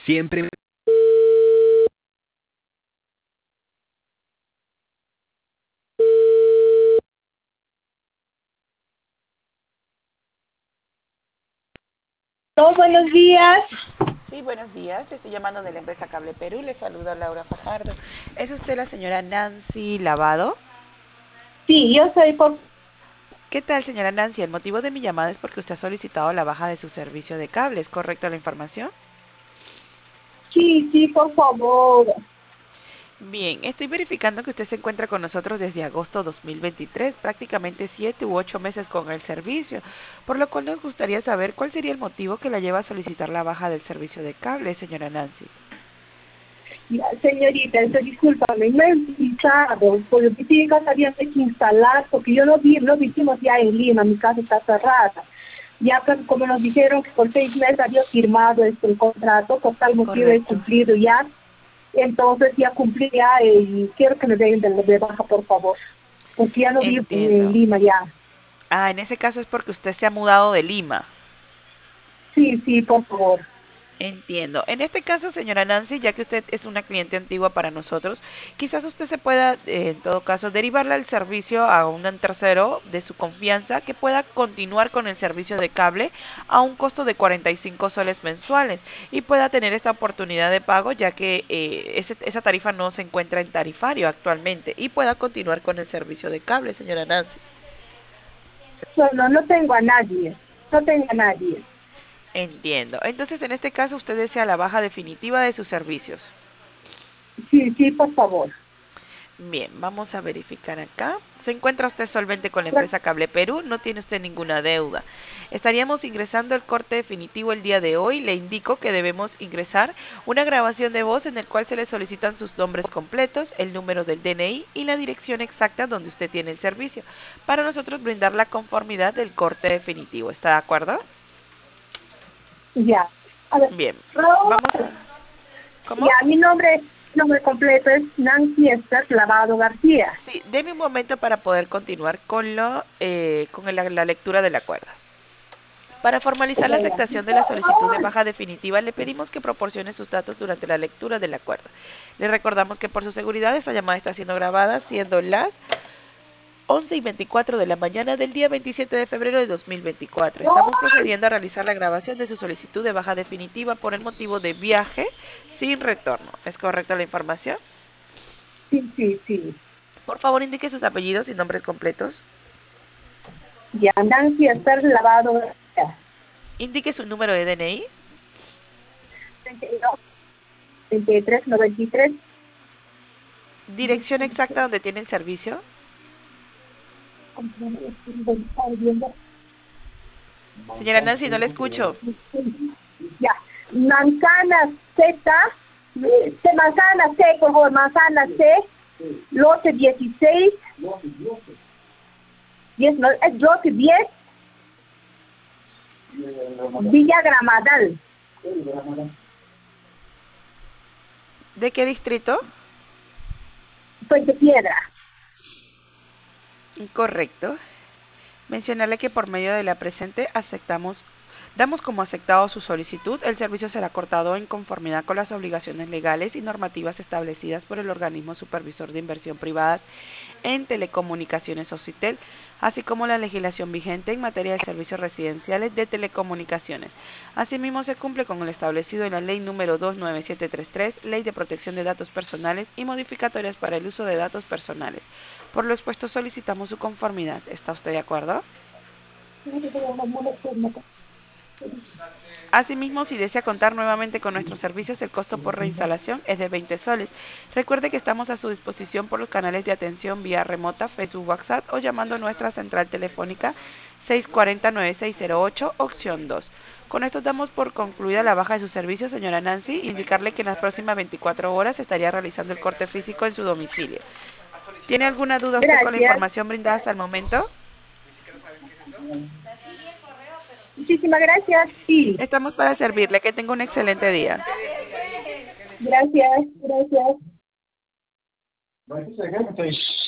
Siempre. Hola, buenos días. Sí, buenos días. Le estoy llamando de la empresa Cable Perú. Le saluda Laura Fajardo. ¿Es usted la señora Nancy Lavado? Sí, yo soy por... ¿Qué tal, señora Nancy? El motivo de mi llamada es porque usted ha solicitado la baja de su servicio de cable. ¿Es correcta la información? Sí, sí, por favor. Bien, estoy verificando que usted se encuentra con nosotros desde agosto 2023, prácticamente 7 u 8 meses con el servicio, por lo cual nos gustaría saber cuál sería el motivo que la lleva a solicitar la baja del servicio de cable, señora Nancy. Ya, señorita, discúlpame, no he utilizado, porque mi casa había que instalar, porque yo no vivimos ya en Lima, mi casa está cerrada. Ya como nos dijeron que por 6 meses había firmado el contrato, por tal motivo he Correcto. cumplido ya. Entonces ya cumplí ya y quiero que me den de baja, por favor, porque ya no vivo en Entiendo. Lima ya. Ah, en ese caso es porque usted se ha mudado de Lima. Sí, sí, por favor. Entiendo. En este caso, señora Nancy, ya que usted es una cliente antigua para nosotros, quizás usted se pueda, en todo caso, derivarle el servicio a un tercero de su confianza que pueda continuar con el servicio de cable a un costo de 45 soles mensuales y pueda tener esta oportunidad de pago, ya que esa tarifa no se encuentra en tarifario actualmente y pueda continuar con el servicio de cable, señora Nancy. No tengo a nadie, no tengo a nadie. Entiendo. Entonces, en este caso, usted desea la baja definitiva de sus servicios. Sí, sí, por favor. Bien, vamos a verificar acá. ¿Se encuentra usted solvente con la empresa Cable Perú? No tiene usted ninguna deuda. Estaríamos ingresando el corte definitivo el día de hoy. Le indico que debemos ingresar una grabación de voz en el cual se le solicitan sus nombres completos, el número del DNI y la dirección exacta donde usted tiene el servicio, para nosotros brindar la conformidad del corte definitivo. ¿Está de acuerdo? Ya. A ver, Bien, Raúl, vamos a... ¿Cómo? ya, mi nombre completo es Nancy Esther Lavado García. Sí, deme un momento para poder continuar con la lectura del acuerdo. Para formalizar la Ya, ya. aceptación de la solicitud de baja definitiva, le pedimos que proporcione sus datos durante la lectura del acuerdo. Le recordamos que por su seguridad esta llamada está siendo grabada, siendo las 11:24 de la mañana del día 27 de febrero de 2024. Estamos procediendo a realizar la grabación de su solicitud de baja definitiva por el motivo de viaje sin retorno. ¿Es correcta la información? Sí, sí, sí. Por favor, indique sus apellidos y nombres completos. Ya, Nancy Esther Lavado García. Indique su número de DNI. 32, 23, 93. Dirección exacta donde tiene el servicio. Señora Nancy, no le escucho. Ya. Manzana Z, manzana C, por favor, manzana C, lote 16, 10, no, es lote 10, Villa Gramadal, ¿De qué distrito? Puente Piedra. Correcto. Mencionarle que por medio de la presente damos como aceptado su solicitud. El servicio será cortado en conformidad con las obligaciones legales y normativas establecidas por el organismo supervisor de inversión privadas en telecomunicaciones OCITEL, así como la legislación vigente en materia de servicios residenciales de telecomunicaciones. Asimismo, se cumple con lo establecido en la Ley número 29733, Ley de Protección de Datos Personales y modificatorias para el uso de datos personales. Por lo expuesto, solicitamos su conformidad. ¿Está usted de acuerdo? Asimismo, si desea contar nuevamente con nuestros servicios, el costo por reinstalación es de 20 soles. Recuerde que estamos a su disposición por los canales de atención vía remota, Facebook, WhatsApp o llamando a nuestra central telefónica 640-9608, opción 2. Con esto damos por concluida la baja de su servicio, señora Nancy, e indicarle que en las próximas 24 horas estaría realizando el corte físico en su domicilio. ¿Tiene alguna duda usted con la Gracias. información brindada hasta el momento? Muchísimas gracias. Sí. Estamos para servirle. Que tenga un excelente día. Gracias. Gracias.